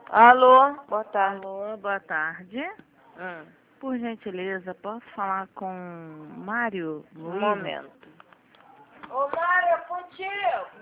Alô, boa tarde. Alô, boa tarde. Por gentileza, posso falar com Mário Um Luiz? momento. Ô, Mário, é contigo.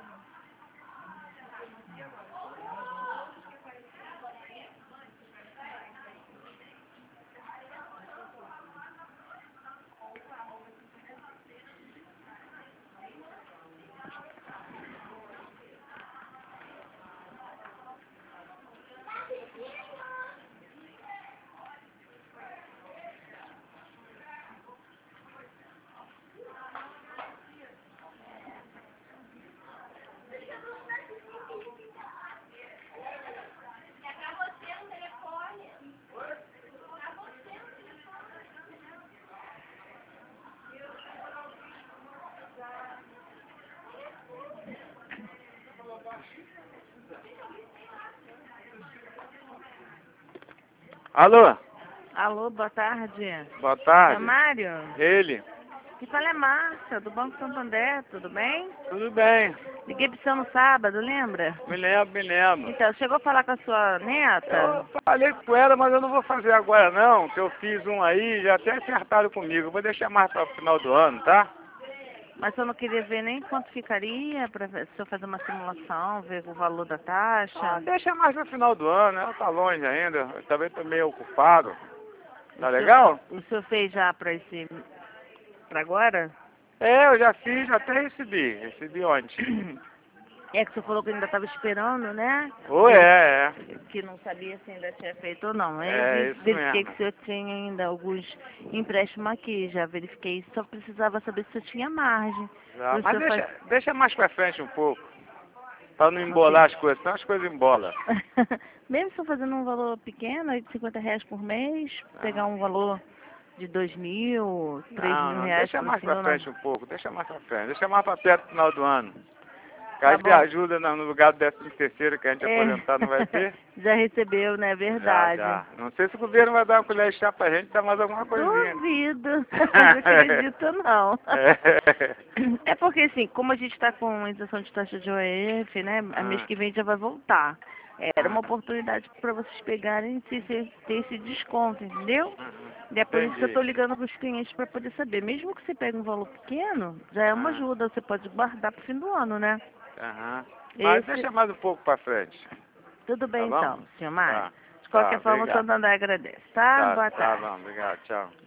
Alô, Alô, boa tarde. boa Seu tarde. Mário? Ele? Que fala é Márcia, do Banco Santander, tudo bem? Tudo bem. Liguei pro senhor no sábado, lembra? Me lembro, me lembro. Então, chegou a falar com a sua neta? Eu falei com ela, mas eu não vou fazer agora não, que eu fiz um aí, já até acertaram comigo. Vou deixar mais para o final do ano, tá? Mas o senhor não queria ver nem quanto ficaria para o senhor fazer uma simulação, ver o valor da taxa? Ah, deixa mais para o final do ano, ela tá longe ainda. Eu também tô meio ocupado. Tá legal? O senhor fez já para agora? É, eu já fiz, até recebi ontem. É que o senhor falou que ainda estava esperando, né? Ou é. Que não sabia se ainda tinha feito ou não. Aí eu É, isso verifiquei mesmo. que o senhor tinha ainda alguns empréstimos aqui, já verifiquei, só precisava saber se o senhor tinha margem. Já, O mas senhor deixa mais para frente um pouco, para não embolar as coisas, senão as coisas embolam. Mesmo se eu fazendo um valor pequeno, aí de R$ 50 por mês, pegar um valor de 2.000, 3.000 Não, reais deixa para o mais pra senhor, não. frente um pouco, deixa mais pra frente, deixa mais pra perto do final do ano. Tá Caso de bom. ajuda no lugar do 13º que a gente aposentar não vai ter? Já recebeu, né? Já, Verdade. já. Não sei se o governo vai dar uma colher de chá pra gente, dar mais alguma coisinha. Duvido. Não acredito, não. É. É porque, assim, como a gente está com isenção de taxa de OEF, né? A mês que vem já vai voltar. Era uma oportunidade para vocês pegarem e ter esse desconto, entendeu? E é por isso que eu Entendi. estou ligando para os clientes para poder saber. Mesmo que você pegue um valor pequeno, já é uma ajuda. Você pode guardar para o fim do ano, né? Aham. Mas Esse... deixa mais um pouco pra frente, Tudo tá bem, bom? então, senhor Mário. Tá, De tá, qualquer forma, o obrigado. Santander agradece, tá? Tá, Boa tá tarde. bom, obrigado, tchau.